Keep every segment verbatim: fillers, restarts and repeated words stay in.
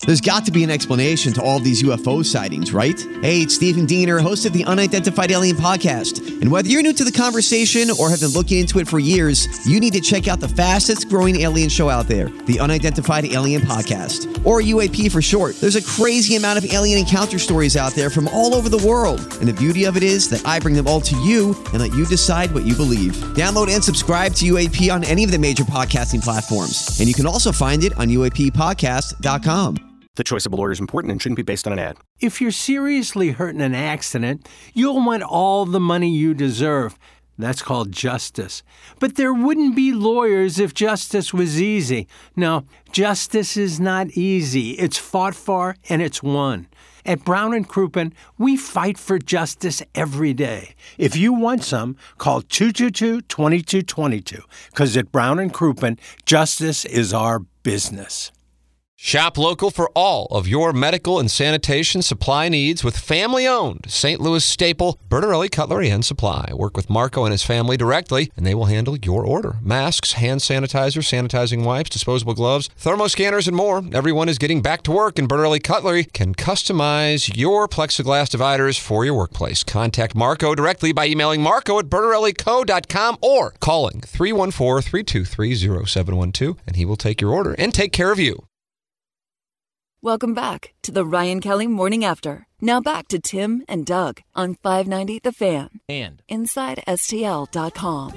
There's got to be an explanation to all these U F O sightings, right? Hey, it's Stephen Diener, host of the Unidentified Alien Podcast. And whether you're new to the conversation or have been looking into it for years, you need to check out the fastest growing alien show out there, the Unidentified Alien Podcast, or U A P for short. There's a crazy amount of alien encounter stories out there from all over the world. And the beauty of it is that I bring them all to you and let you decide what you believe. Download and subscribe to U A P on any of the major podcasting platforms. And you can also find it on U A P podcast dot com. The choice of a lawyer is important and shouldn't be based on an ad. If you're seriously hurt in an accident, you'll want all the money you deserve. That's called justice. But there wouldn't be lawyers if justice was easy. No, justice is not easy. It's fought for and it's won. At Brown and Crouppen, we fight for justice every day. If you want some, call two two two, two two two two, because at Brown and Crouppen, justice is our business. Shop local for all of your medical and sanitation supply needs with family-owned Saint Louis staple Bertarelli Cutlery and Supply. Work with Marco and his family directly, and they will handle your order. Masks, hand sanitizer, sanitizing wipes, disposable gloves, thermoscanners, and more. Everyone is getting back to work, and Bertarelli Cutlery can customize your plexiglass dividers for your workplace. Contact Marco directly by emailing marco at bertarelli co dot com or calling three one four, three two three, zero seven one two, and he will take your order and take care of you. Welcome back to the Ryan Kelly Morning After. Now back to Tim and Doug on five ninety The Fan and inside S T L dot com.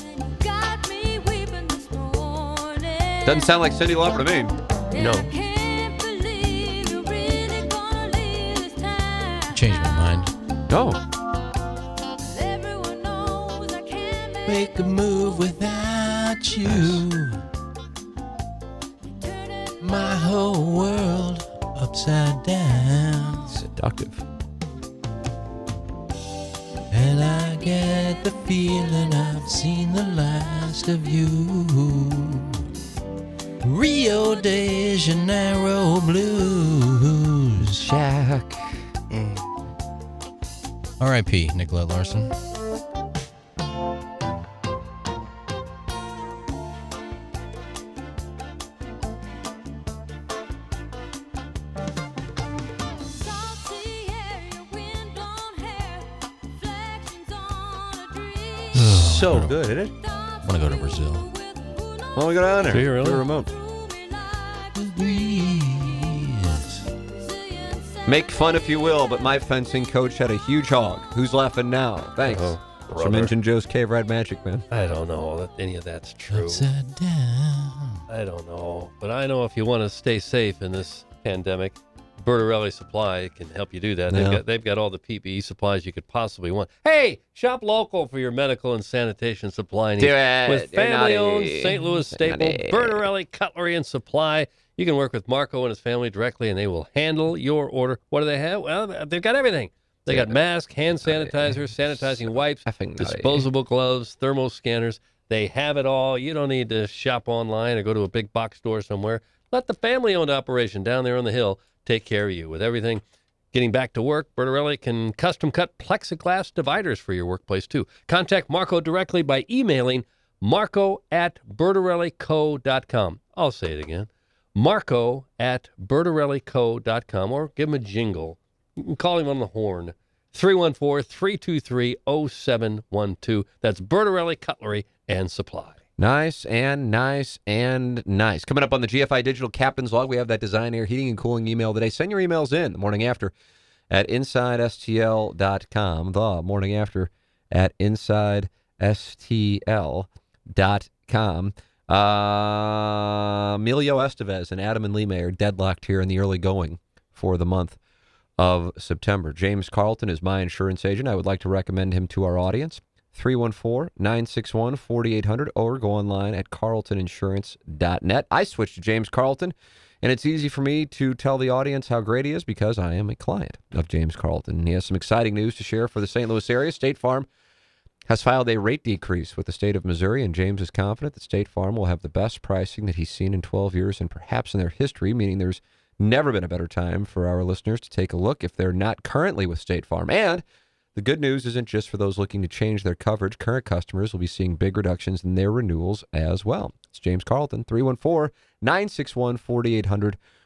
Doesn't sound like Cyndi Lauper to me. No. Changed my mind. No. Make a move without you. My whole world upside down. Seductive. And I get the feeling I've seen the last of you. Rio de Janeiro blues. Shaq. Mm. R I P Nicolette Larson. So good, isn't it? I want to go to Brazil. Why don't we go down there? Do you really? The remote. Make fun if you will, but my fencing coach had a huge hog. Who's laughing now? Thanks. Oh, From Injun Joe's Cave Ride Magic, man. I don't know that any of that's true. Upside down. I don't know. But I know if you want to stay safe in this pandemic, Bertarelli Supply can help you do that. Yeah. They've got they've got all the P P E supplies you could possibly want. Hey, shop local for your medical and sanitation supply needs. Do it. With You're family-owned naughty. Saint Louis staple Naughty. Bertarelli Cutlery and Supply. You can work with Marco and his family directly, and they will handle your order. What do they have? Well, they've got everything. They got masks, hand sanitizer, sanitizing wipes, Effing naughty. disposable gloves, thermal scanners. They have it all. You don't need to shop online or go to a big box store somewhere. Let the family-owned operation down there on the hill take care of you with everything. Getting back to work, Bertarelli can custom cut plexiglass dividers for your workplace too. Contact Marco directly by emailing marco at bertarelli co dot com. I'll say it again. Marco at bertarelli co dot com, or give him a jingle. You can call him on the horn. three one four, three two three, zero seven one two. That's Bertarelli Cutlery and Supply. Nice and nice and nice. Coming up on the G F I Digital Captain's Log, we have that design, air, heating, and cooling email today. Send your emails in the morning after at inside S T L dot com. The morning after at inside S T L dot com. Uh, Emilio Estevez and Adam and Lee May are deadlocked here in the early going for the month of September. James Carlton is my insurance agent. I would like to recommend him to our audience. three one four, nine six one, four eight zero zero or go online at carlton insurance dot net. I switched to James Carlton, and it's easy for me to tell the audience how great he is because I am a client of James Carlton. He has some exciting news to share for the Saint Louis area. State Farm has filed a rate decrease with the state of Missouri, and James is confident that State Farm will have the best pricing that he's seen in twelve years and perhaps in their history, meaning there's never been a better time for our listeners to take a look if they're not currently with State Farm. And the good news isn't just for those looking to change their coverage. Current customers will be seeing big reductions in their renewals as well. It's James Carlton, three one four, nine six one, four eight zero zero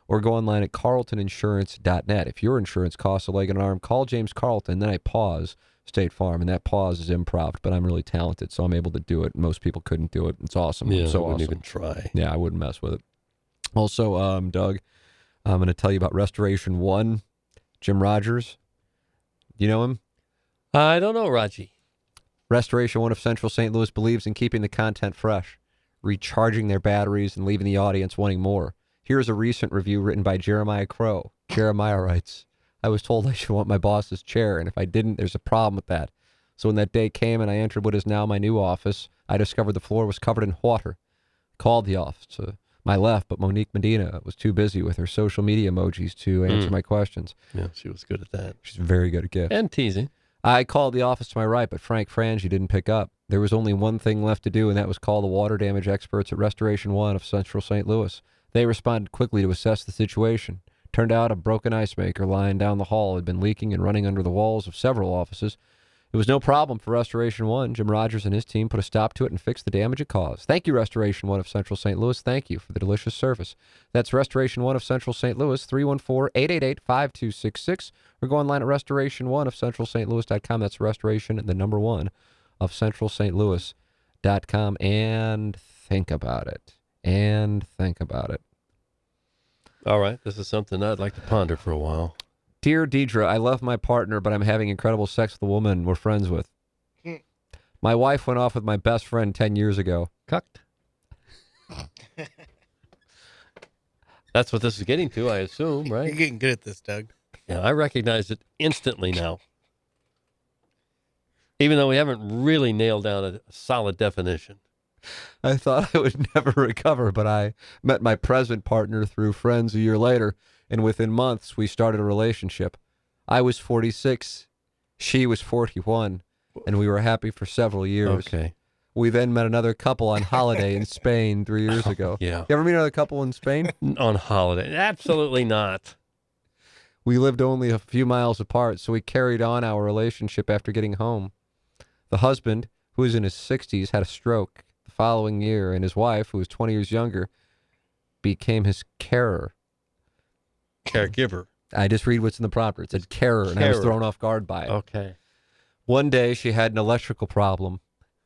or go online at carlton insurance dot net. If your insurance costs a leg and an arm, call James Carlton. Then I pause State Farm, and that pause is improv, but I'm really talented, so I'm able to do it. Most people couldn't do it. It's awesome. Yeah, so I wouldn't awesome. even try. Yeah, I wouldn't mess with it. Also, um, Doug, I'm going to tell you about Restoration One. Jim Rogers, you know him? I don't know, Raji. Restoration One of Central Saint Louis believes in keeping the content fresh, recharging their batteries, and leaving the audience wanting more. Here's a recent review written by Jeremiah Crow. Jeremiah writes, I was told I should want my boss's chair, and if I didn't, there's a problem with that. So when that day came and I entered what is now my new office, I discovered the floor was covered in water. Called the office to my left, but Monique Medina was too busy with her social media emojis to answer Mm. my questions. Yeah, she was good at that. She's very good at gifts. And teasing. I called the office to my right, but Frank Frangi didn't pick up. There was only one thing left to do, and that was call the water damage experts at Restoration One of Central Saint Louis. They responded quickly to assess the situation. Turned out a broken ice maker lying down the hall had been leaking and running under the walls of several offices. It was no problem for Restoration One. Jim Rogers and his team put a stop to it and fixed the damage it caused. Thank you, Restoration One of Central Saint Louis. Thank you for the delicious service. That's Restoration One of Central Saint Louis, three one four, eight eight eight, five two six six, or go online at restoration one of central saint louis dot com. That's restoration, the number one, of central saint louis dot com. And think about it. And think about it. All right, this is something I'd like to ponder for a while. Dear Deidre, I love my partner, but I'm having incredible sex with a woman we're friends with. My wife went off with my best friend ten years ago. Cucked. That's what this is getting to, I assume, You're right? getting good at this, Doug. Yeah, I recognize it instantly now. Even though we haven't really nailed down a solid definition. I thought I would never recover, but I met my present partner through friends a year later, and within months we started a relationship. I was forty-six, she was forty-one, and we were happy for several years. Okay. We then met another couple on holiday in Spain three years ago. Yeah. You ever meet another couple in Spain? On holiday. Absolutely not. We lived only a few miles apart, so we carried on our relationship after getting home. The husband, who was in his sixties, had a stroke the following year, and his wife, who was twenty years younger, became his carer. Caregiver. I just read what's in the prompter. It said carer, and I was Carer. thrown off guard by it. Okay. One day, she had an electrical problem.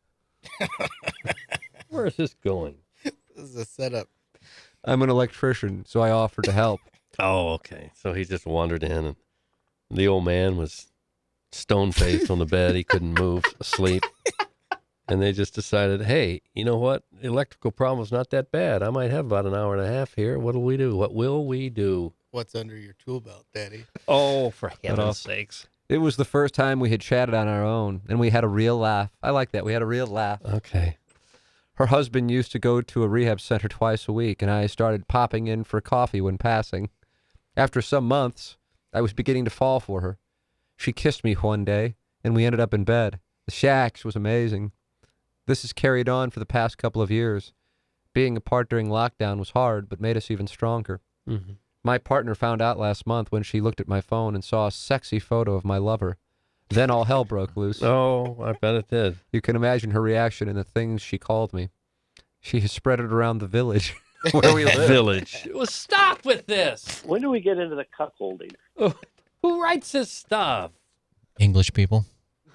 Where is this going? This is a setup. I'm an electrician, so I offered to help. Oh, okay. So he just wandered in, and the old man was stone-faced on the bed. He couldn't move, asleep. And they just decided, hey, you know what? The electrical problem's not that bad. I might have about an hour and a half here. What'll we do? What will we do? What's under your tool belt, Daddy? Oh, for off. heaven's sakes. It was the first time we had chatted on our own, and we had a real laugh. I like that. We had a real laugh. Okay. Her husband used to go to a rehab center twice a week, and I started popping in for coffee when passing. After some months, I was beginning to fall for her. She kissed me one day, and we ended up in bed. The shacks was amazing. This has carried on for the past couple of years. Being apart during lockdown was hard, but made us even stronger. Mm-hmm. My partner found out last month when she looked at my phone and saw a sexy photo of my lover. Then all hell broke loose. Oh, I bet it did. You can imagine her reaction and the things she called me. She has spread it around the village where we live. Village. Well, stop with this. When do we get into the cuckolding? Oh, who writes this stuff? English people.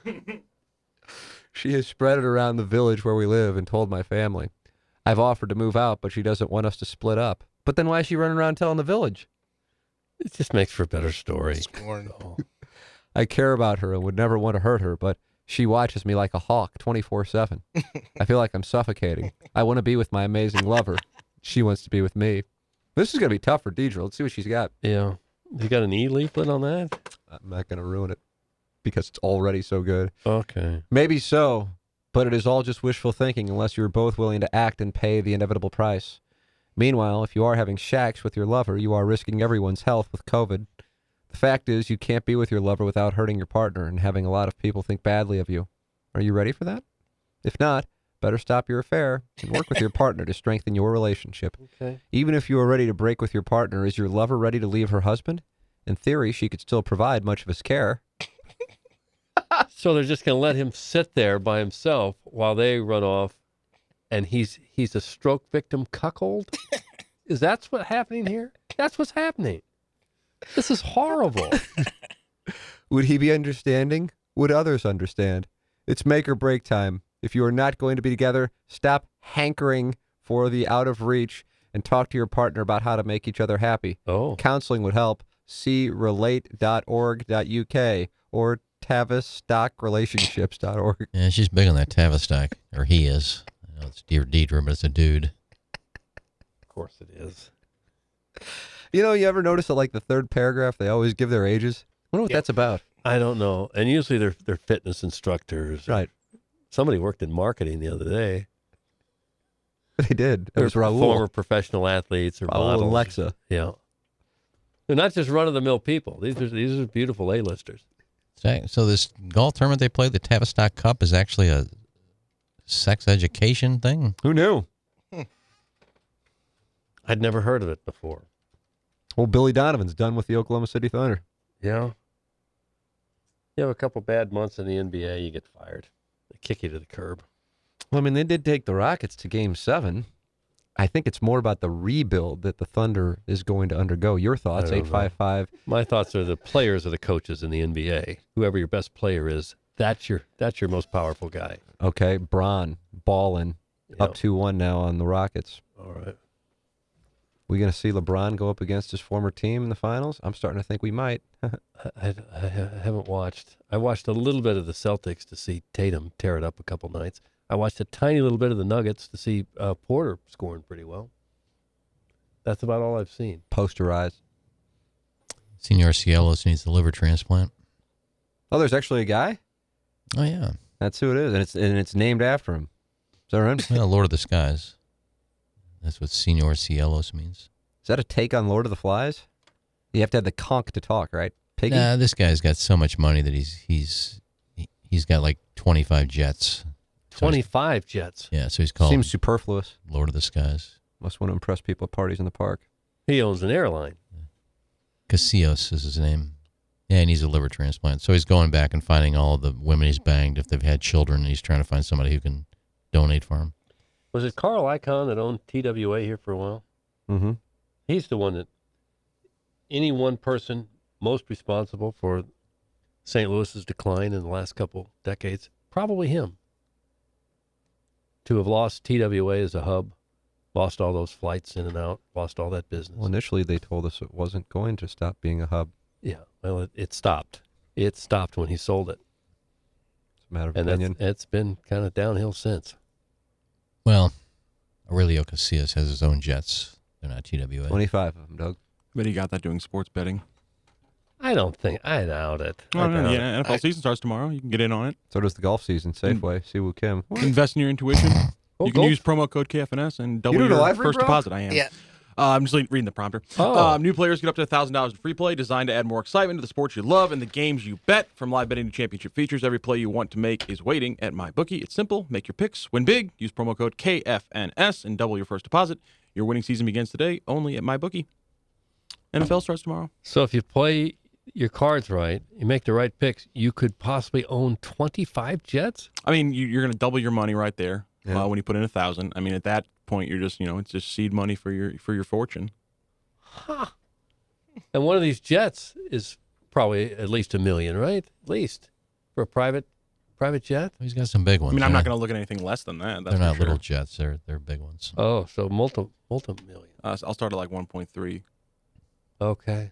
She has spread it around the village where we live and told my family. I've offered to move out, but she doesn't want us to split up. But then why is she running around telling the village? It just makes for a better story. Scorn. Oh. I care about her and would never want to hurt her, but she watches me like a hawk twenty-four seven. I feel like I'm suffocating. I want to be with my amazing lover. She wants to be with me. This is going to be tough for Deidre. Let's see what she's got. Yeah. You got an e-leaflet on that? I'm not going to ruin it because it's already so good. Okay. Maybe so, but it is all just wishful thinking unless you're both willing to act and pay the inevitable price. Meanwhile, if you are having shacks with your lover, you are risking everyone's health with COVID. The fact is, you can't be with your lover without hurting your partner and having a lot of people think badly of you. Are you ready for that? If not, better stop your affair and work with your partner to strengthen your relationship. Okay. Even if you are ready to break with your partner, is your lover ready to leave her husband? In theory, she could still provide much of his care. So they're just going to let him sit there by himself while they run off, and he's he's a stroke victim cuckold? Is that what's happening here? That's what's happening. This is horrible. Would he be understanding? Would others understand? It's make or break time. If you are not going to be together, stop hankering for the out of reach and talk to your partner about how to make each other happy. Oh. Counseling would help. See relate dot org dot U K or tavistock relationships dot org. Yeah, she's big on that Tavistock, or he is. I know it's dear Deidre, but it's a dude. Of course it is. You know, you ever notice that, like, the third paragraph, they always give their ages? I wonder what Yep. that's about. I don't know. And usually they're, they're fitness instructors. Right. Somebody worked in marketing the other day. They did. It They're was Raul. former professional athletes or Raul models. and Lexa. Yeah. They're not just run-of-the-mill people. These are these are beautiful A-listers. So so this golf tournament they play, the Tavistock Cup, is actually a sex education thing? Who knew? I'd never heard of it before. Well, Billy Donovan's done with the Oklahoma City Thunder. Yeah. You have a couple bad months in the N B A, you get fired. They kick you to the curb. Well, I mean, they did take the Rockets to Game seven. I think it's more about the rebuild that the Thunder is going to undergo. Your thoughts, I don't eight five five. My thoughts are the players are the coaches in the N B A. Whoever your best player is, that's your that's your most powerful guy. Okay, Bron, ballin', Yeah. up two one now on the Rockets. All right. We going to see LeBron go up against his former team in the finals? I'm starting to think we might. I, I, I haven't watched. I watched a little bit of the Celtics to see Tatum tear it up a couple nights. I watched a tiny little bit of the Nuggets to see uh, Porter scoring pretty well. That's about all I've seen. Posterize. Senor Cielos needs a liver transplant. Oh, there's actually a guy? Oh, yeah. That's who it is, and it's and it's named after him. Is that right? Well, Lord of the Skies. That's what Senor Cielos means. Is that a take on Lord of the Flies? You have to have the conch to talk, right? Piggy? Nah, this guy's got so much money that he's he's he- he's got like twenty-five jets. So he's- Twenty-five jets. Yeah, so he's called Seems superfluous. Lord of the Skies. Must want to impress people at parties in the park. He owns an airline. Casillas is his name. Yeah, he needs a liver transplant. So he's going back and finding all of the women he's banged if they've had children, and he's trying to find somebody who can donate for him. Was it Carl Icahn that owned T W A here for a while? Mm-hmm. He's the one that any one person most responsible for Saint Louis's decline in the last couple decades, probably him. To have lost T W A as a hub, lost all those flights in and out, lost all that business. Well, initially they told us it wasn't going to stop being a hub. Yeah, well, it, it stopped. It stopped when he sold it. It's a matter of And opinion. that's, it's been kind of downhill since. Well, Aurelio Casillas has his own jets. They're not T W A. twenty-five of them, Doug. But he got that doing sports betting. I don't think, I doubt it. Oh, I no, doubt yeah, it. N F L I- season starts tomorrow. You can get in on it. So does the golf season. Safeway, Siwoo Kim. Invest in your intuition. Oh, you can golf. use promo code K F N S and double doing a your live read, first bro? deposit. I am. Yeah. Uh, I'm just le- reading the prompter. Oh. Um, new players get up to one thousand dollars in free play, designed to add more excitement to the sports you love and the games you bet. From live betting to championship features, every play you want to make is waiting at MyBookie. It's simple. Make your picks. Win big. Use promo code K F N S and double your first deposit. Your winning season begins today only at MyBookie. N F L starts tomorrow. So if you play your cards right, you make the right picks, you could possibly own twenty-five jets? I mean, you, you're going to double your money right there Yeah. uh, when you put in a thousand. I mean, at that point, you're just, you know, it's just seed money for your for your fortune. Huh. And one of these jets is probably at least a million, right? At least for a private private jet. He's got some big ones. I mean, I'm They're not going to look at anything less than that. That's They're not for sure. little jets. They're they're big ones. Oh, so multi multi million. Uh, I'll start at like one point three. Okay.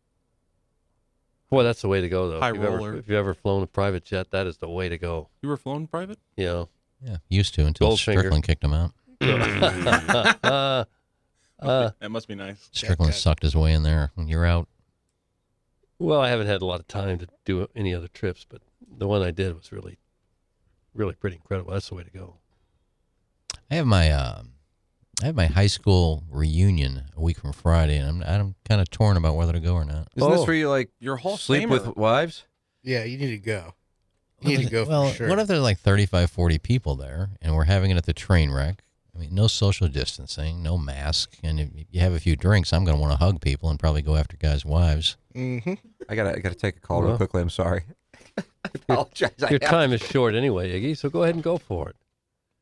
Boy, that's the way to go, though. High if, you've ever, roller. if you've ever flown a private jet, that is the way to go. You were flown private? You know. Yeah, used to until Goldfinger. Strickland kicked him out. uh, uh, That must be nice. Strickland sucked his way in there. When you're out, well, I haven't had a lot of time to do any other trips, but the one I did was really, really pretty incredible. That's the way to go. I have my uh, I have my high school reunion a week from Friday, and I'm I'm kind of torn about whether to go or not. Isn't Oh. this where you, like, You're a Hall of sleep Famer. with wives? Yeah, you need to go. You What need if to it- go well, for sure. what if there's like thirty-five, forty people there, and we're having it at the train wreck? I mean, no social distancing, no mask, and if you have a few drinks, I'm going to want to hug people and probably go after guys' wives. Mm-hmm. I gotta, I gotta take a call real Well. quickly. I'm sorry. I apologize. I Your have time to. is short anyway, Iggy, so go ahead and go for it.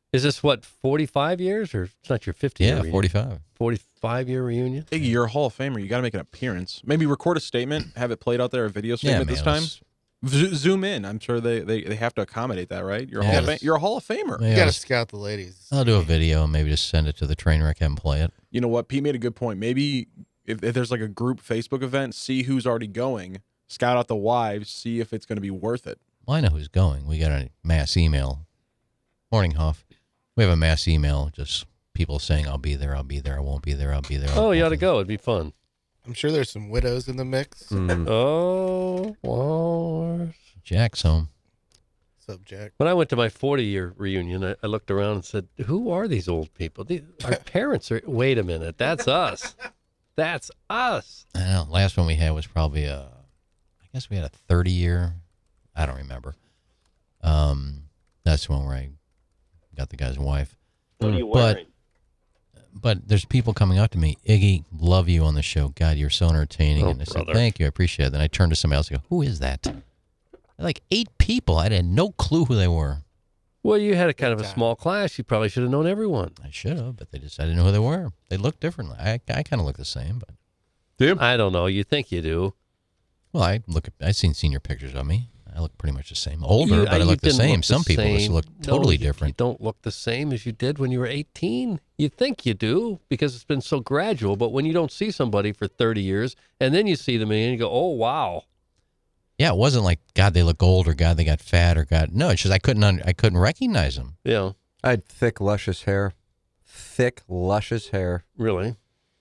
Is this, what, forty-five years? Or it's not your fifty year Yeah, reunion? forty-five. forty-five year reunion? Iggy, you're a Hall of Famer. You got to make an appearance. Maybe record a statement, have it played out there, a video statement yeah, this man, time. let's- Z- zoom in. I'm sure they, they, they have to accommodate that, right? You're a, Yeah. Hall, of Fam- you're a Hall of Famer. Maybe You I'll, got to just- scout the ladies. I'll do a video and maybe just send it to the train wreck and play it. You know what? Pete made a good point. Maybe if, if there's like a group Facebook event, see who's already going, scout out the wives, see if it's going to be worth it. Well, I know who's going. We got a mass email. Morning, Huff. We have a mass email, just people saying, I'll be there, I'll be there, I won't be there, I'll be there. I Oh, won't you ought be to there." go. It'd be fun. I'm sure there's some widows in the mix. Mm. Oh, well. Jack's home. What's up, Jack? When I went to my forty year reunion, I, I looked around and said, who are these old people? These, our parents are, wait a minute, that's us. That's us. I know. Last one we had was probably a, I guess we had a thirty year. I don't remember. Um, that's the one where I got the guy's wife. What are you But- wearing? But there's people coming up to me, Iggy, love you on the show. God, you're so entertaining. Oh, and I said, brother. thank you, I appreciate it. Then I turned to somebody else and go, who is that? Like eight people. I had no clue who they were. Well, you had a kind of a small class. You probably should have known everyone. I should have, but they just I didn't know who they were. They looked differently. I I kind of look the same, but I don't know. You think you do. well, I look at I've seen senior pictures of me. I look pretty much the same. Older, You- but I you look the didn't same. look the Some people just same. look No, totally you- different. You don't look the same as you did when you were eighteen. You think you do because it's been so gradual. But when you don't see somebody for thirty years and then you see them and you go, oh, wow. Yeah, it wasn't like God they look old or God they got fat or God no. It's just I couldn't un, I couldn't recognize them. Yeah, I had thick, luscious hair. Thick, luscious hair. really.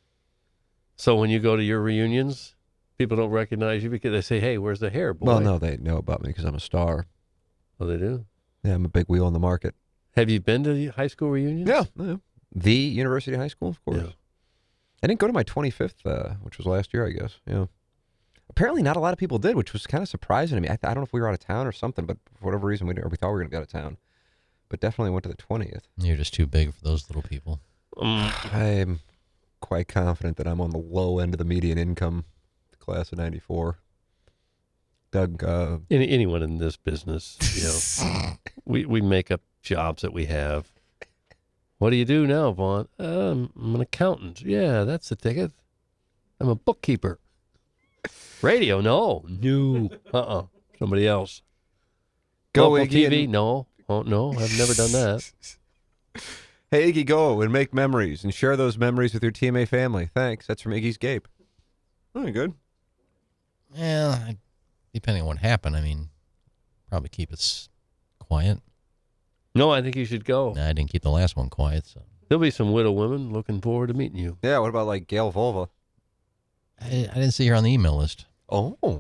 So when you go to your reunions, people don't recognize you because they say, hey, where's the hair, boy? Well, no, they know about me because I'm a star. Oh, they do. Yeah, I'm a big wheel in the market. Have you been to the high school reunions? Yeah. yeah. The University High School, of course. Yeah. I didn't go to my twenty-fifth, uh, which was last year, I guess. Yeah. Apparently, not a lot of people did, which was kind of surprising to me. I, th- I don't know if we were out of town or something, but for whatever reason, we, didn't, or we thought we were going to be out of town. But definitely went to the twentieth. You're just too big for those little people. Um, I'm quite confident that I'm on the low end of the median income, the class of ninety-four. Doug, uh, any, anyone in this business, you know, we, we make up jobs that we have. What do you do now, Vaughn? Um, I'm an accountant. Yeah, that's the ticket. I'm a bookkeeper. Radio? No. No. Uh-uh. Somebody else. Go, Local Iggy, T V? and- No. Oh, no, I've never done that. hey, Iggy, go and make memories and share those memories with your T M A family. Thanks. That's from Iggy's Gape. Oh, good. Well, I, depending on what happened, I mean, probably keep it s- quiet. No, I think you should go. Nah, I didn't keep the last one quiet, so There'll be some widow women looking forward to meeting you. Yeah, what about like Gail Volva? I, I didn't see her on the email list. Oh.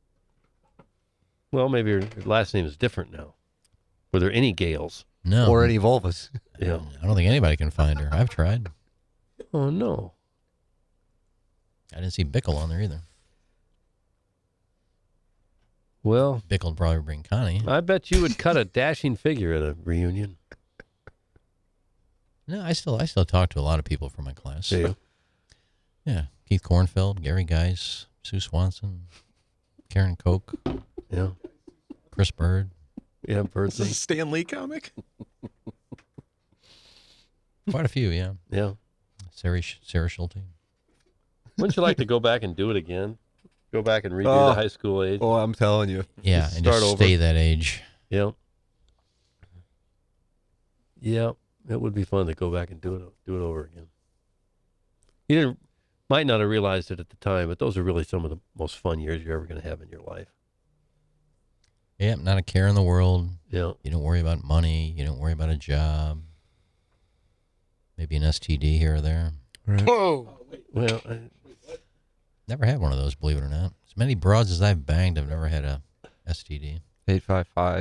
Well, maybe her last name is different now. Were there any Gales? No, Or any Volvas. Yeah. I don't think anybody can find her. I've tried. Oh, no. I didn't see Bickle on there either. Well, Bickle would probably bring Connie. I bet you would cut a dashing figure at a reunion. No, I still I still talk to a lot of people from my class. Do you? Yeah, Keith Kornfeld, Gary Geis, Sue Swanson, Karen Koch, Yeah. Chris Bird. Yeah, Is Birdsey. this a Stan Lee comic? Quite a few, yeah. Yeah. Sarah, Sh- Sarah Schulte. Wouldn't you like to go back and do it again? Go back and redo Oh. the high school age? Oh, I'm telling you. Yeah, Just and start just over. stay that age. Yeah. Yeah, it would be fun to go back and do it do it over again. You didn't might not have realized it at the time, but those are really some of the most fun years you're ever going to have in your life. Yeah, not a care in the world. Yeah. You don't worry about money. You don't worry about a job. Maybe an S T D here or there. Whoa. Well, I, Never had one of those, believe it or not. As many broads as I've banged, I've never had a S T D. eight five five.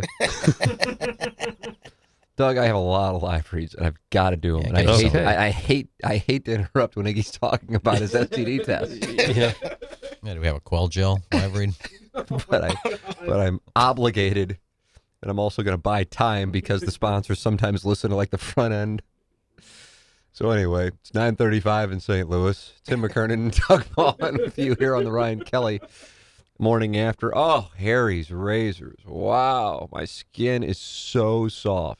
Doug, I have a lot of live reads, and I've got to do them. Yeah, and I get hate, some. I, I hate, I hate to interrupt when Iggy's talking about his S T D test, yeah. Yeah, do we have a Quell gel live read? but I, but I'm obligated, and I'm also going to buy time because the sponsors sometimes listen to like the front end. So anyway, it's nine thirty-five in Saint Louis. Tim McKernan and Doug Mullen with you here on the Ryan Kelly Morning After. Oh, Harry's razors! Wow, my skin is so soft.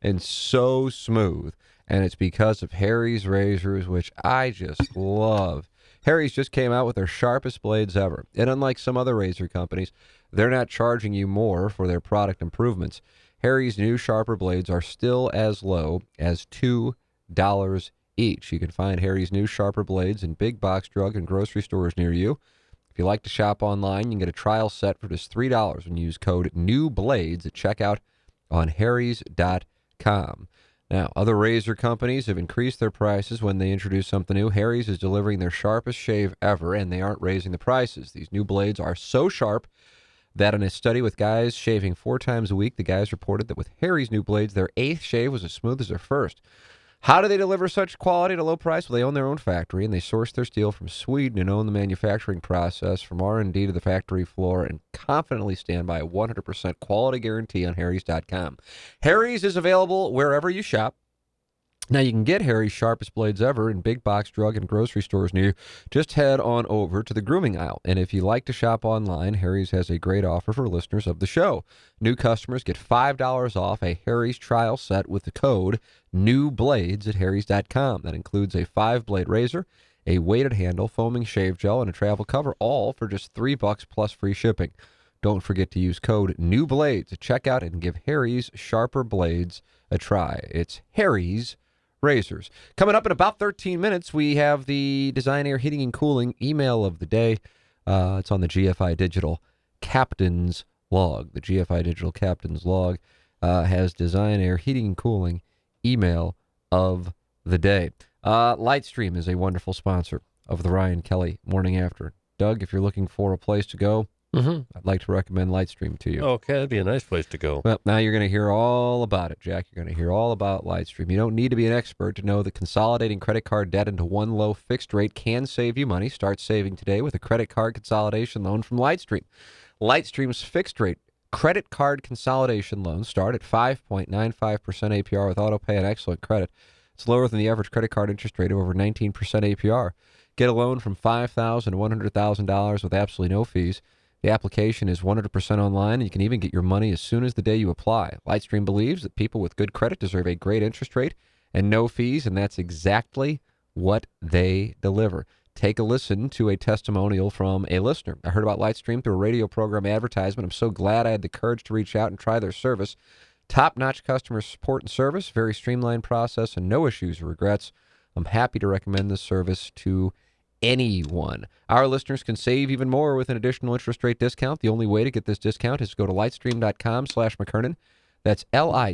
and so smooth. And it's because of Harry's razors, which I just love. Harry's just came out with their sharpest blades ever. And unlike some other razor companies, they're not charging you more for their product improvements. Harry's new sharper blades are still as low as two dollars each. You can find Harry's new sharper blades in big box drug and grocery stores near you. If you like to shop online, you can get a trial set for just three dollars when you use code NEWBLADES at checkout on harrys dot com. Now, other razor companies have increased their prices when they introduce something new. Harry's is delivering their sharpest shave ever, and they aren't raising the prices. These new blades are so sharp that in a study with guys shaving four times a week, the guys reported that with Harry's new blades, their eighth shave was as smooth as their first. How do they deliver such quality at a low price? Well, they own their own factory, and they source their steel from Sweden and own the manufacturing process from R and D to the factory floor and confidently stand by a one hundred percent quality guarantee on harrys dot com. Harry's is available wherever you shop. Now, you can get Harry's sharpest blades ever in big box drug and grocery stores near you. Just head on over to the grooming aisle. And if you like to shop online, Harry's has a great offer for listeners of the show. New customers get five dollars off a Harry's trial set with the code NEWBLADES at harrys dot com. That includes a five-blade razor, a weighted handle, foaming shave gel, and a travel cover, all for just three bucks plus free shipping. Don't forget to use code NEWBLADES at checkout and give Harry's sharper blades a try. It's Harry's razors. Coming up in about thirteen minutes, we have the Design Air Heating and Cooling email of the day. Uh, it's on the G F I Digital Captain's Log. The G F I Digital Captain's Log uh, has Design Air Heating and Cooling email of the day. Uh, Lightstream is a wonderful sponsor of the Ryan Kelly Morning After. Doug, if you're looking for a place to go, Mm-hmm. I'd like to recommend Lightstream to you. Okay, that'd be a nice place to go. Well, now you're going to hear all about it, Jack. You're going to hear all about Lightstream. You don't need to be an expert to know that consolidating credit card debt into one low fixed rate can save you money. Start saving today with a credit card consolidation loan from Lightstream. Lightstream's fixed rate credit card consolidation loans start at five point nine five percent A P R with autopay and excellent credit. It's lower than the average credit card interest rate of over nineteen percent A P R. Get a loan from five thousand dollars to one hundred thousand dollars with absolutely no fees. The application is one hundred percent online, and you can even get your money as soon as the day you apply. Lightstream believes that people with good credit deserve a great interest rate and no fees, and that's exactly what they deliver. Take a listen to a testimonial from a listener. I heard about Lightstream through a radio program advertisement. I'm so glad I had the courage to reach out and try their service. Top-notch customer support and service, very streamlined process, and no issues or regrets. I'm happy to recommend this service to anyone. Our listeners can save even more with an additional interest rate discount. The only way to get this discount is to go to lightstream.com slash McKernan. That's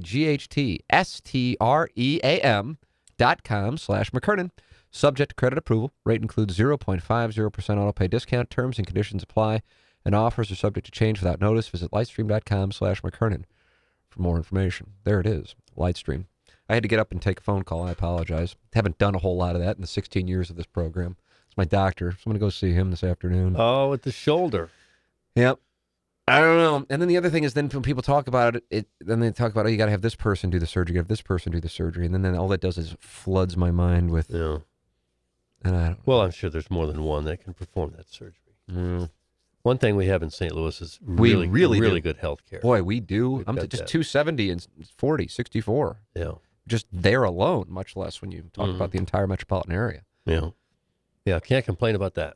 L-I-G-H-T-S-T-R-E-A-M dot com slash McKernan. Subject to credit approval. Rate includes zero point five zero percent autopay discount. Terms and conditions apply, and offers are subject to change without notice. Visit lightstream.com slash McKernan for more information. There it is, Lightstream. I had to get up and take a phone call. I apologize. Haven't done a whole lot of that in the sixteen years of this program. It's my doctor, so I'm going to go see him this afternoon. Oh, with the shoulder. Yep. I don't know. And then the other thing is then when people talk about it, it then they talk about, oh, you got to have this person do the surgery, you got to have this person do the surgery. And then, then all that does is floods my mind with... Yeah. And I don't Well, I'm sure there's more than one that can perform that surgery. Mm. One thing we have in Saint Louis is We really, really really do. good health care. Boy, we do. We've I'm got just that. two seventy and forty, sixty-four. Yeah. Just there alone, much less when you talk Mhm. about the entire metropolitan area. Yeah. Yeah, can't complain about that.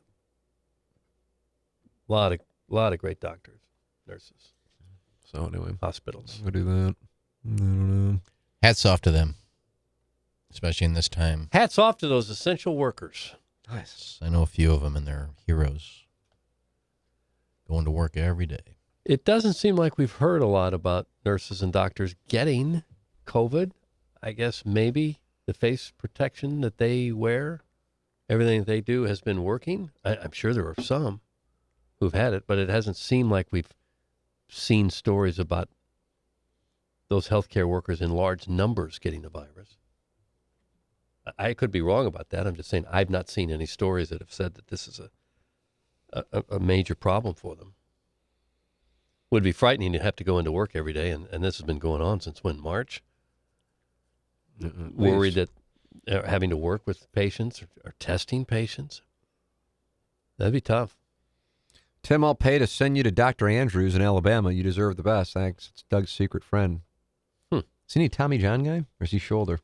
A lot of, lot of great doctors, nurses, So anyway, hospitals. we'll do that. I don't know. Hats off to them, especially in this time. Hats off to those essential workers. Nice. I know a few of them, and they're heroes. Going to work every day. It doesn't seem like we've heard a lot about nurses and doctors getting COVID. I guess maybe the face protection that they wear, everything that they do has been working. I, I'm sure there are some who've had it, but it hasn't seemed like we've seen stories about those healthcare workers in large numbers getting the virus. I, I could be wrong about that. I'm just saying I've not seen any stories that have said that this is a a, a major problem for them. Would be frightening to have to go into work every day, and, and this has been going on since when, March? At Worried least. that uh, having to work with patients or, or testing patients, that'd be tough. Tim, I'll pay to send you to Doctor Andrews in Alabama. You deserve the best. Thanks. It's Doug's secret friend. Hmm. Isn't he a Tommy John guy? Or is he shoulder?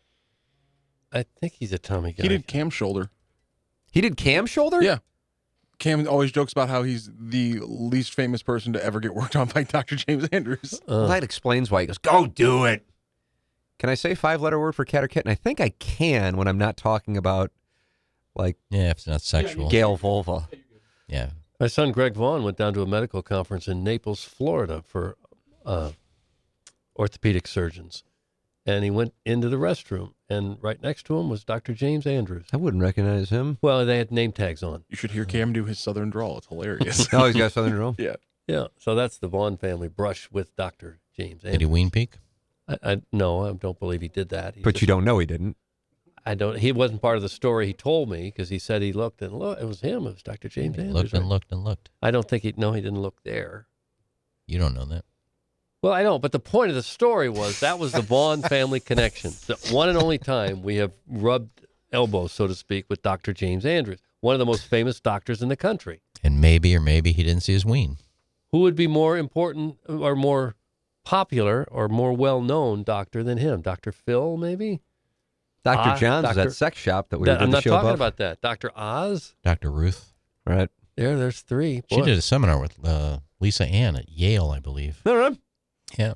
I think he's a Tommy guy. He did Cam shoulder. He did Cam shoulder? Yeah. Cam always jokes about how he's the least famous person to ever get worked on by Doctor James Andrews. Well, that explains why he goes, go do it. Can I say five-letter word for cat or kitten? I think I can when I'm not talking about, like, Yeah, if it's not sexual. Gail Volva. Yeah. My son Greg Vaughn went down to a medical conference in Naples, Florida for uh, orthopedic surgeons. And he went into the restroom, and right next to him was Doctor James Andrews. I wouldn't recognize him. Well, they had name tags on. You should hear Cam do his southern drawl. It's hilarious. Oh, he's got a southern drawl? Yeah. Yeah, so that's the Vaughn family brush with Doctor James Andrews. Did he wean peak? I, I no, I don't believe he did that. He But just- you don't know he didn't. I don't. He wasn't part of the story. He told me because he said he looked and look. It was him. It was Doctor James He Andrews. looked and right? looked and looked. I don't think he. No, he didn't look there. You don't know that. Well, I don't. But the point of the story was that was the Vaughn family connection. The one and only time we have rubbed elbows, so to speak, with Doctor James Andrews, one of the most famous doctors in the country. And maybe or maybe he didn't see his wean. Who would be more important or more popular or more well-known doctor than him? Doctor Phil, maybe? Doctor Ah, John's is Doctor that sex shop that we That- did I'm the not show talking above. about that. Doctor Oz? Doctor Ruth. Right. There, there's three. She Boy. did a seminar with uh, Lisa Ann at Yale, I believe. No, no. Yeah.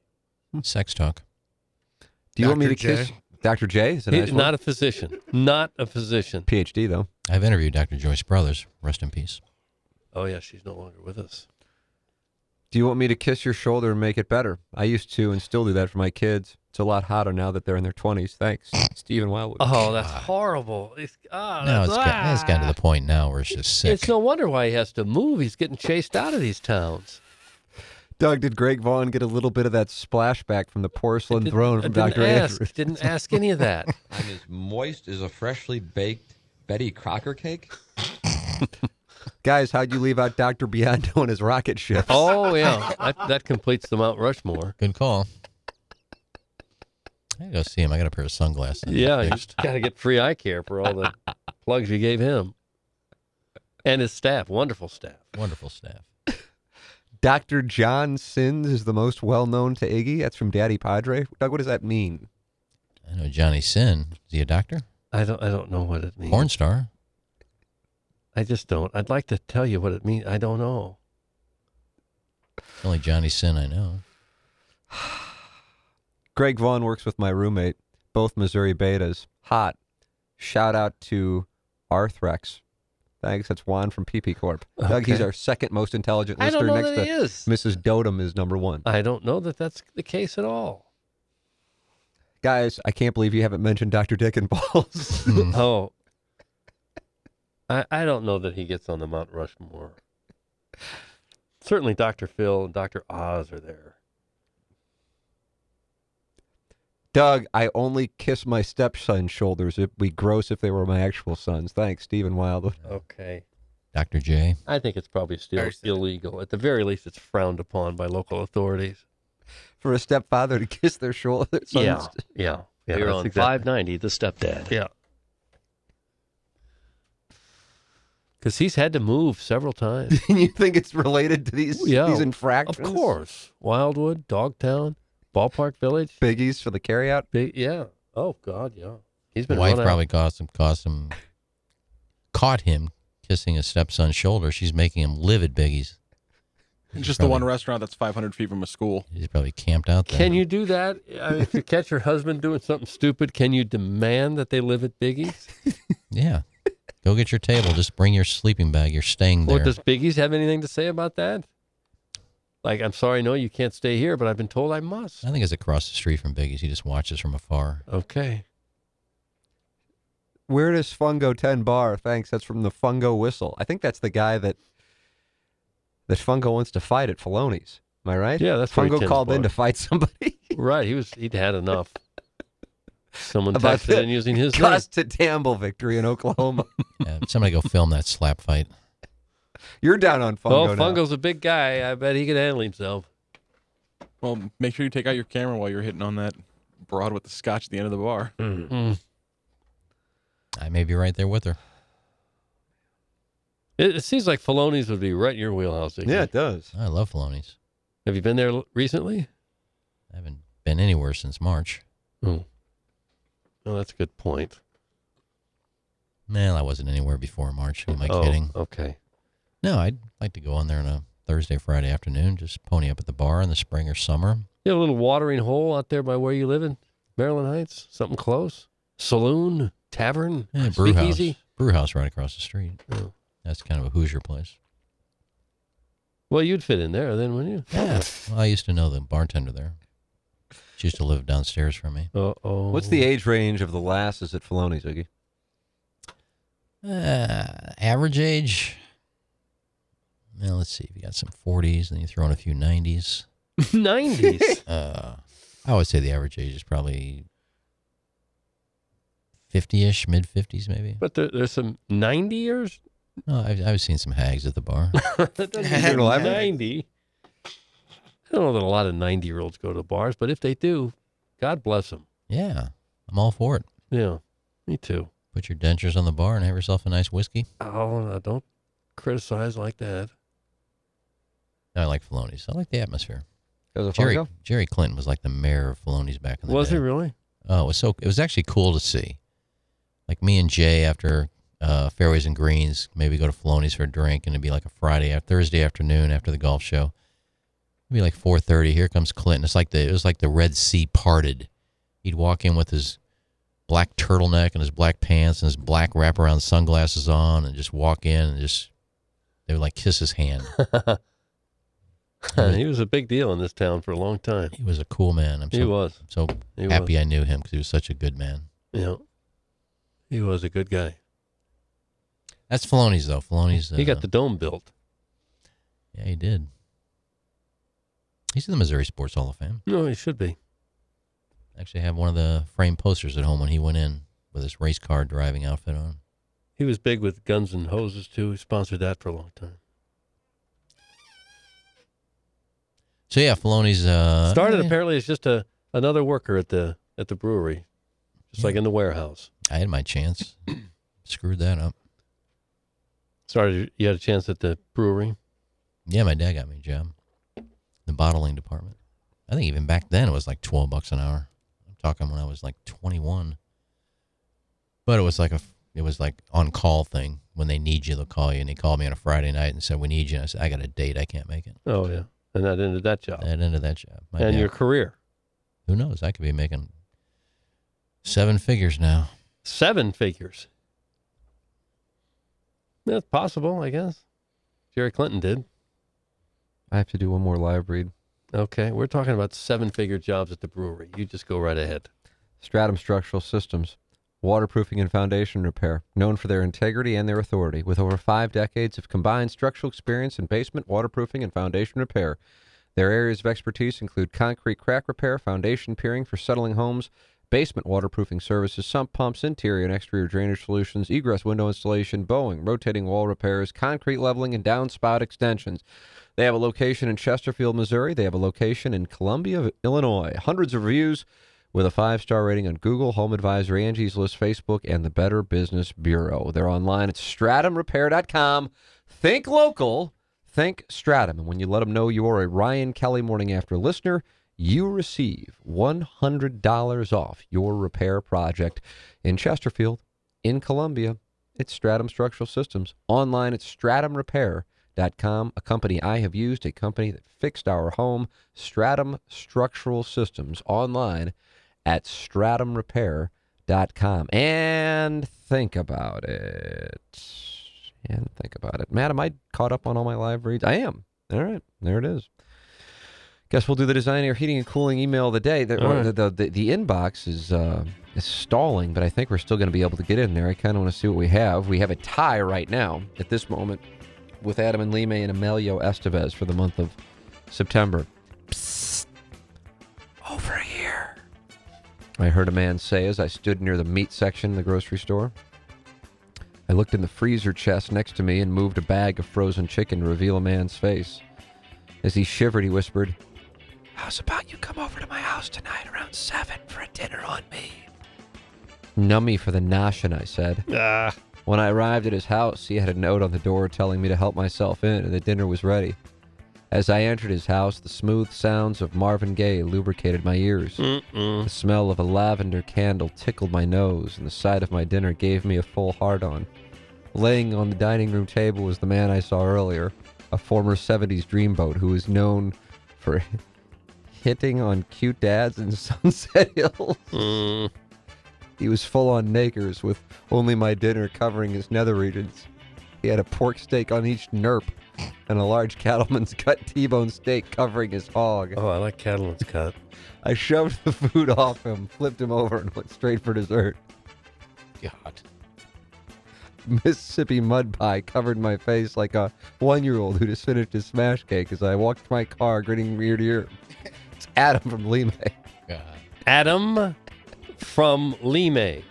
Sex talk. Do you want me to Doctor kiss J? Doctor J? Is it a He- nice not one? a physician. Not a physician. P H D, though. I've interviewed Doctor Joyce Brothers. Rest in peace. Oh, yeah, she's no longer with us. Do you want me to kiss your shoulder and make it better? I used to and still do that for my kids. It's a lot hotter now that they're in their twenties. Thanks, Stephen Wildwood. Oh, that's horrible. It's, oh, No, that's, it's, got, it's gotten to the point now where it's just sick. It's no wonder why he has to move. He's getting chased out of these towns. Doug, did Greg Vaughn get a little bit of that splashback from the porcelain Didn't- throne I from didn't Doctor ask, Andrews? Didn't ask any of that. I'm as moist as a freshly baked Betty Crocker cake. Guys, how'd you leave out Doctor Biondo and his rocket ship? Oh, yeah. That, that completes the Mount Rushmore. Good call. I gotta go see him. I got a pair of sunglasses. Yeah, you got to get free eye care for all the plugs you gave him. And his staff. Wonderful staff. Wonderful staff. Doctor John Sins is the most well-known to Iggy. That's from Daddy Padre. Doug, what does that mean? I know Johnny Sin. Is he a doctor? I don't I don't know what it means. Porn star. I just don't. I'd like to tell you what it means. I don't know. Only Johnny Sin I know. Greg Vaughn works with my roommate, both Missouri Betas. Hot. Shout out to Arthrex. Thanks. That's Juan from P P Corp. Doug, he's Okay. our second most intelligent I listener. don't know Next that to he is. Missus Dotem is number one. I don't know that that's the case at all. Guys, I can't believe you haven't mentioned Doctor Dick and Balls. Oh. I, I don't know that he gets on the Mount Rushmore. Certainly Doctor Phil and Doctor Oz are there. Doug, I only kiss my stepson's shoulders. It'd be gross if they were my actual sons. Thanks, Stephen Wildwood. Okay. Doctor J. I think it's probably still Thursday. illegal. At the very least, it's frowned upon by local authorities. For a stepfather to kiss their shoulder. their son's- Yeah. Yeah. yeah Here that's on exactly- five ninety, The Stepdad. Yeah. Because he's had to move several times. you think it's related to these, Yeah, these infractions? Of course. Wildwood, Dogtown, Ballpark Village. Biggies for the carryout? Big, yeah. Oh, God, yeah. He's been The wife run out. probably caused him, caused him, caught him kissing his stepson's shoulder. She's making him livid biggies. It's just the one restaurant that's five hundred feet from a school. He's probably camped out there. Can you do that? I mean, if you catch your husband doing something stupid, can you demand that they live at Biggie's? Yeah. Go get your table. Just bring your sleeping bag. You're staying there. Or does Biggie's have anything to say about that? Like, I'm sorry, no, you can't stay here, but I've been told I must. I think it's across the street from Biggie's. He just watches from afar. Okay. Where does Fungo ten bar? Thanks. That's from the Fungo Whistle. I think that's the guy that that Fungo wants to fight at Filoni's. Am I right? Yeah, that's where he Fungo tends called in bar. to fight somebody. Right. He was, he'd had enough. Someone About texted the in using his name. Gus to Tamble victory in Oklahoma. Yeah, somebody go film that slap fight. You're down on Fungo Oh, now. Fungo's a big guy. I bet he could handle himself. Well, make sure you take out your camera while you're hitting on that broad with the scotch at the end of the bar. Mm. I may be right there with her. It, it seems like Filoni's would be right in your wheelhouse. Iggy. Yeah, it does. I love Filoni's. Have you been there l- recently? I haven't been anywhere since March. Oh, well, that's a good point. Well, I wasn't anywhere before March. Who am I oh, kidding? Okay. No, I'd like to go on there on a Thursday, Friday afternoon, just pony up at the bar in the spring or summer. You have a little watering hole out there by where you live in Maryland Heights? Something close? Saloon? Tavern? Yeah, brew house. Speakeasy? Brew house right across the street. Oh. That's kind of a Hoosier place. Well, you'd fit in there then, wouldn't you? Yeah. Well, I used to know the bartender there. She used to live downstairs from me. Uh-oh. What's the age range of the lasses at Filoni's, Iggy? Uh, average age? Well, let's see. If you got some forties, and you throw in a few nineties. nineties? uh, I would say the average age is probably fifty-ish, mid-fifties maybe. But there, there's some ninety years? Oh, I've, I've seen some hags at the bar. That doesn't mean ninety. I don't know that a lot of ninety-year-olds go to bars, but if they do, God bless them. Yeah, I'm all for it. Yeah, me too. Put your dentures on the bar and have yourself a nice whiskey. Oh, no, don't criticize like that. I like Filoni's. I like the atmosphere. That was a Jerry fun go? Jerry Clinton was like the mayor of Filoni's back in the Was day. he really? Oh, it was so. It was actually cool to see. Like me and Jay after uh, Fairways and Greens, maybe go to Filoni's for a drink, and it'd be like a Friday, a Thursday afternoon after the golf show. It'd be like four thirty. Here comes Clinton. It's like the it was like the Red Sea parted. He'd walk in with his black turtleneck and his black pants and his black wraparound sunglasses on, and just walk in and just they would like kiss his hand. He was a big deal in this town for a long time. He was a cool man. I'm so, He was. so He happy was. I knew him because he was such a good man. Yeah. He was a good guy. That's Filoni's, though. Filoni's. Uh, He got the dome built. Yeah, he did. He's in the Missouri Sports Hall of Fame. No, he should be. Actually, I have one of the framed posters at home when he went in with his race car driving outfit on. He was big with Guns and Hoses, too. He sponsored that for a long time. So, yeah, Filoni's... Uh, Started eh, apparently as just a another worker at the at the brewery, just Yeah. like in the warehouse. I had my chance. Screwed that up. Started, you had a chance at the brewery? Yeah, my dad got me a job. The bottling department. I think even back then it was like twelve bucks an hour. I'm talking when I was like twenty-one. But it was like a, it was like on call thing. When they need you, they'll call you. And they called me on a Friday night and said, we need you. And I said, I got a date. I can't make it. Oh, yeah. And that ended that job. That ended that job. My and dad- your career. Who knows? I could be making seven figures now. Seven figures. That's possible, I guess. Jerry Clinton did. I have to do one more live read. Okay, we're talking about seven-figure jobs at the brewery. You just go right ahead. Stratum Structural Systems, waterproofing and foundation repair, known for their integrity and their authority. With over five decades of combined structural experience in basement waterproofing and foundation repair, their areas of expertise include concrete crack repair, foundation piering for settling homes, basement waterproofing services, sump pumps, interior and exterior drainage solutions, egress window installation, bowing, rotating wall repairs, concrete leveling, and downspout extensions. They have a location in Chesterfield, Missouri. They have a location in Columbia, Illinois. Hundreds of reviews with a five-star rating on Google, Home Advisor, Angie's List, Facebook, and the Better Business Bureau. They're online at stratum repair dot com. Think local. Think Stratum. And when you let them know you are a Ryan Kelly Morning After listener, you receive one hundred dollars off your repair project in Chesterfield, in Columbia. It's Stratum Structural Systems. Online at stratum repair dot com, a company I have used, a company that fixed our home. Stratum Structural Systems. Online at stratum repair dot com. And think about it. And think about it. Matt, am I caught up on all my live reads? I am. All right. There it is. Guess we'll do the Design Air Heating and Cooling email of the day. The, All right. the, the, the, the inbox is uh, is stalling, but I think we're still going to be able to get in there. I kind of want to see what we have. We have a tie right now at this moment with Adam and Lime and Emilio Estevez for the month of September. Psst. Over here. I heard a man say as I stood near the meat section in the grocery store. I looked in the freezer chest next to me and moved a bag of frozen chicken to reveal a man's face. As he shivered, he whispered, "How's about you come over to my house tonight around seven for a dinner on me?" "Nummy for the noshin'," I said. Ah. When I arrived at his house, he had a note on the door telling me to help myself in and the dinner was ready. As I entered his house, the smooth sounds of Marvin Gaye lubricated my ears. Mm-mm. The smell of a lavender candle tickled my nose, and the sight of my dinner gave me a full hard-on. Laying on the dining room table was the man I saw earlier, a former seventies dreamboat who was known for hitting on cute dads in Sunset Hills. Mm. He was full on nakers with only my dinner covering his nether regions. He had a pork steak on each nerp and a large cattleman's cut T-bone steak covering his hog. Oh, I like cattleman's cut. I shoved the food off him, flipped him over, and went straight for dessert. God. Mississippi mud pie covered my face like a one-year-old who just finished his smash cake as I walked to my car, grinning ear to ear. It's Adam from Lime. God. Adam from Lime.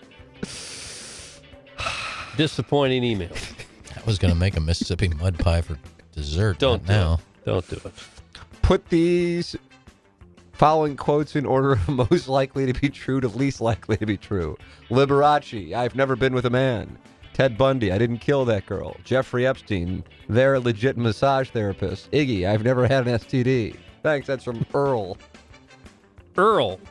Disappointing email. I was going to make a Mississippi mud pie for dessert. Don't Not do now. it. Don't do it. Put these following quotes in order of most likely to be true to least likely to be true. Liberace, I've never been with a man. Ted Bundy, I didn't kill that girl. Jeffrey Epstein, they're a legit massage therapist. Iggy, I've never had an S T D. Thanks, that's from Earl. Earl.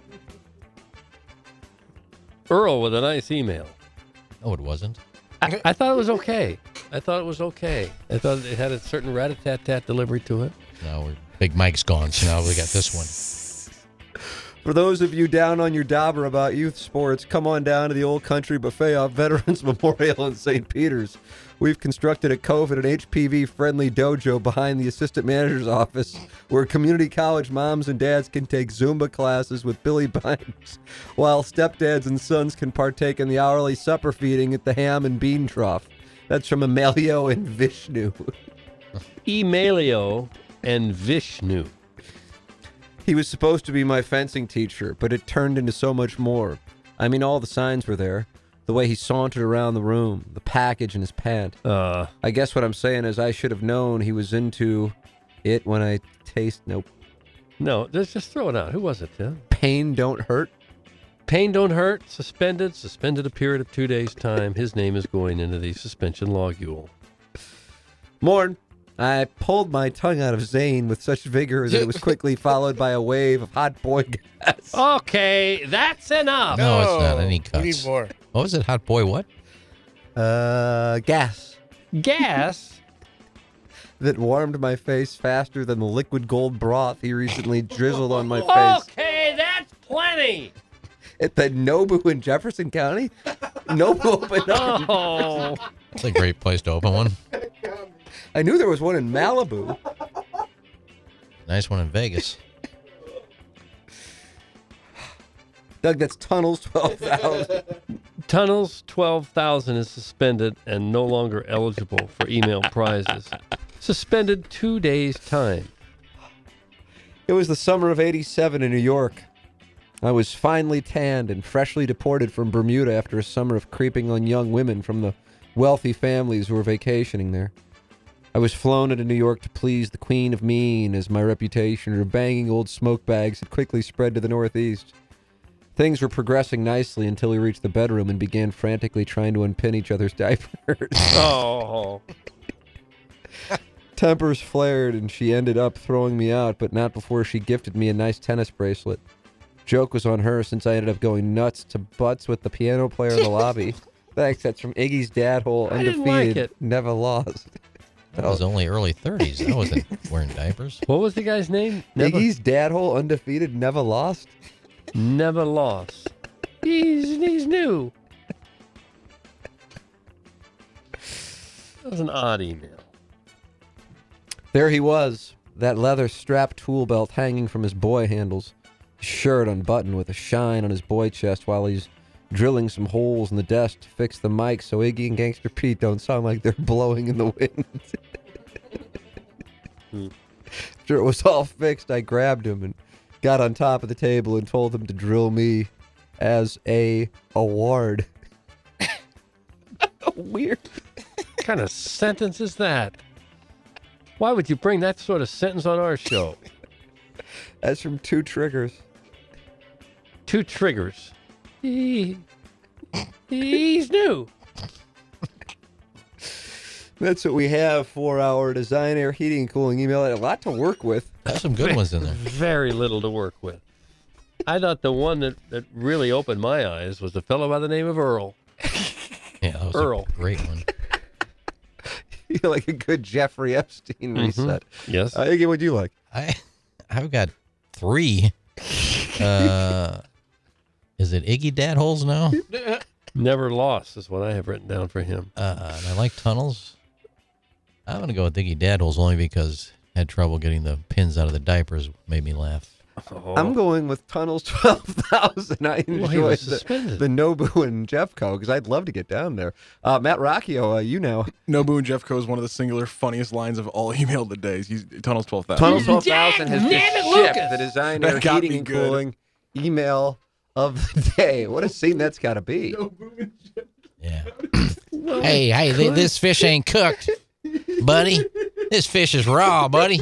Earl with a nice email. No, it wasn't. I, I thought it was okay. I thought it was okay. I thought it had a certain rat-a-tat-tat delivery to it. No, we're, Big Mike's gone, so now we got this one. For those of you down on your dauber about youth sports, come on down to the Old Country Buffet off Veterans Memorial in Saint Peter's. We've constructed a COVID and H P V-friendly dojo behind the assistant manager's office where community college moms and dads can take Zumba classes with Billy Banks, while stepdads and sons can partake in the hourly supper feeding at the Ham and Bean Trough. That's from Emilio and Vishnu. Emilio and Vishnu. He was supposed to be my fencing teacher, but it turned into so much more. I mean, all the signs were there. The way he sauntered around the room, the package in his pant. Uh, I guess what I'm saying is I should have known he was into it when I taste... Nope. No, just, just throw it out. Who was it, Tim? Pain don't hurt. Pain don't hurt. Suspended. Suspended a period of two days' time. His name is going into the suspension logule. Morn. I pulled my tongue out of Zane with such vigor that it was quickly followed by a wave of hot boy gas. Okay, that's enough. No, it's not any We cuts. need more. What was it? Hot boy what? Uh, gas. Gas? That warmed my face faster than the liquid gold broth he recently drizzled on my face. Okay, that's plenty. At the Nobu in Jefferson County? Nobu opened up. Oh. It's a great place to open one. I knew there was one in Malibu. Nice one in Vegas. Doug, that's Tunnels twelve thousand. Tunnels twelve thousand is suspended and no longer eligible for email prizes. Suspended two days' time. It was the summer of eighty-seven in New York. I was finely tanned and freshly deported from Bermuda after a summer of creeping on young women from the wealthy families who were vacationing there. I was flown into New York to please the Queen of Mean, as my reputation for banging old smoke bags had quickly spread to the Northeast. Things were progressing nicely until we reached the bedroom and began frantically trying to unpin each other's diapers. Oh. Tempers flared and she ended up throwing me out, but not before she gifted me a nice tennis bracelet. Joke was on her since I ended up going nuts to butts with the piano player in the lobby. Thanks, that's from Iggy's dad hole, I didn't undefeated, like it. never lost. That was only early thirties. That wasn't wearing diapers. What was the guy's name? Never, Iggy's dad hole, undefeated, never lost. never lost. He's, he's new. That was an odd email. There he was, that leather strap tool belt hanging from his boy handles, his shirt unbuttoned with a shine on his boy chest while he's drilling some holes in the desk to fix the mic so Iggy and Gangster Pete don't sound like they're blowing in the wind. Hmm. After it was all fixed, I grabbed him and got on top of the table and told him to drill me as a award. Weird. What kind of sentence is that? Why would you bring that sort of sentence on our show? That's from Two Triggers. Two Triggers. He, he's new. That's what we have for our design, air, heating, and cooling email. A lot to work with. There's some good ones in there. Very little to work with. I thought the one that, that really opened my eyes was a fellow by the name of Earl. Yeah, that was Earl. a great one. You like a good Jeffrey Epstein Mhm. reset. Yes. Uh, Iggy, what'd you like? I, I've got three. Uh, is it Iggy Dad Holes now? Never lost is what I have written down for him. Uh, and I like tunnels. I'm going to go with Iggy Dad Holes only because I had trouble getting the pins out of the diapers. Made me laugh. Oh. I'm going with Tunnels twelve thousand. I Well, he enjoyed was the, suspended. the Nobu and Jeffco because I'd love to get down there. Uh, Matt Rocchio, uh, you know. Nobu and Jeffco is one of the singular funniest lines of all email today. He's Tunnels twelve thousand. Tunnels twelve thousand has Damn just it, shipped Lucas! the design, That air, got heating, me and good. cooling email of the day. What a scene that's got to be. Yeah. hey, hey, th- this fish ain't cooked, buddy. This fish is raw, buddy.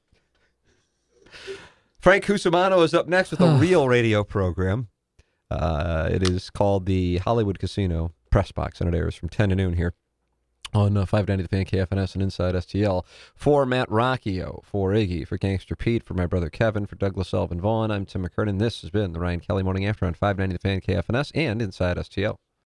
Frank Cusimano is up next with a real radio program. Uh, it is called the Hollywood Casino Press Box, and it airs from ten to noon here on uh, five ninety The Fan, K F N S, and Inside S T L. For Matt Rocchio, for Iggy, for Gangster Pete, for my brother Kevin, for Douglas Elvin Vaughn, I'm Tim McKernan. This has been the Ryan Kelly Morning After on five ninety The Fan, K F N S, and Inside S T L.